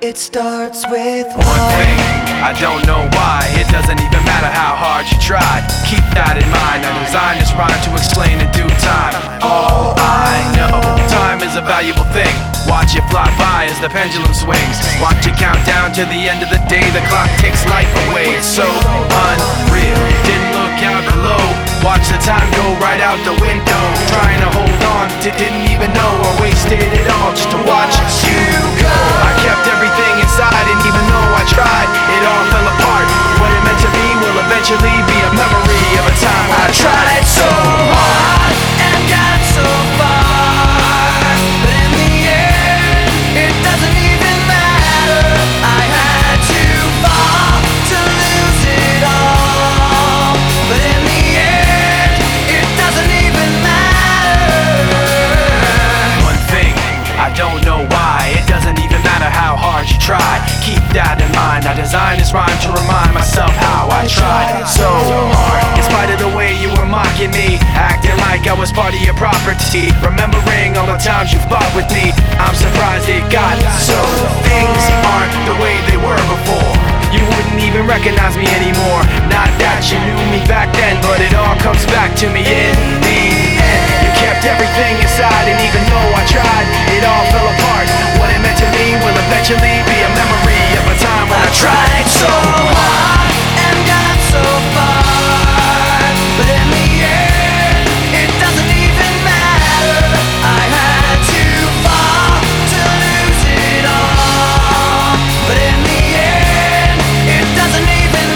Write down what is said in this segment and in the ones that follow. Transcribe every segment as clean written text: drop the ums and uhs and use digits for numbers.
It starts with one thing, I don't know why. It doesn't even matter how hard you try. Keep that in mind. I designed this rhyme to explain in due time. All I know, time is a valuable thing. Watch it fly by as the pendulum swings. Watch it count down to the end of the day. The clock takes life away. It's so unreal. Didn't look out below. Watch the time go right out the window. Trying to hold on to didn't even know I wasted it all just to watch you go. I kept everything inside, and even though I tried, it all fell apart. What it meant to be will eventually be a memory of a time when I tried so hard and got so far, but in the end, it doesn't even matter. I had to fall to lose it all, but in the end, it doesn't even matter. One thing, I don't know why. It doesn't even matter how hard you try. Keep that in mind. I designed this rhyme to remind myself how I tried so hard. In spite of the way you were mocking me, acting like I was part of your property, remembering all the times you fought with me, I'm surprised it got so. Things aren't the way they were before. You wouldn't even recognize me anymore. Not that you knew me back then, but it all comes back to me in the end. You kept everything inside, and even though I tried, it all fell apart. What it meant to me will eventually be a memory of a time when I tried so hard and got so far, but in the end, it doesn't even matter. I had to fall to lose it all, but in the end, it doesn't even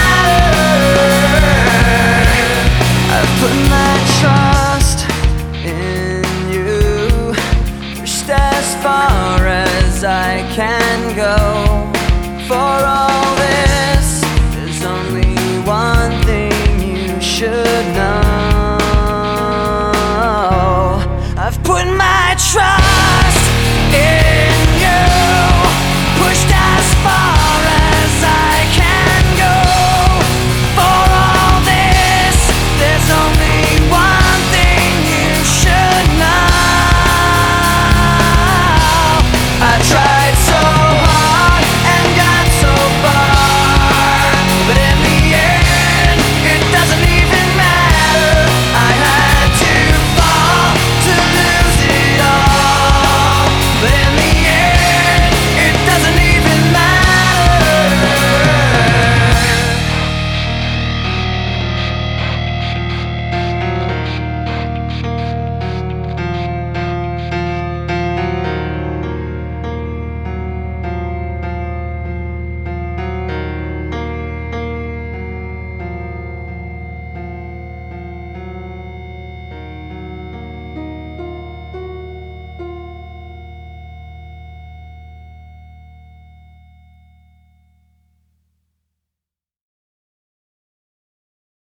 matter. I've put my trust in you, pushed as far as I can go. For all this, there's only one thing you should know. I've put my trust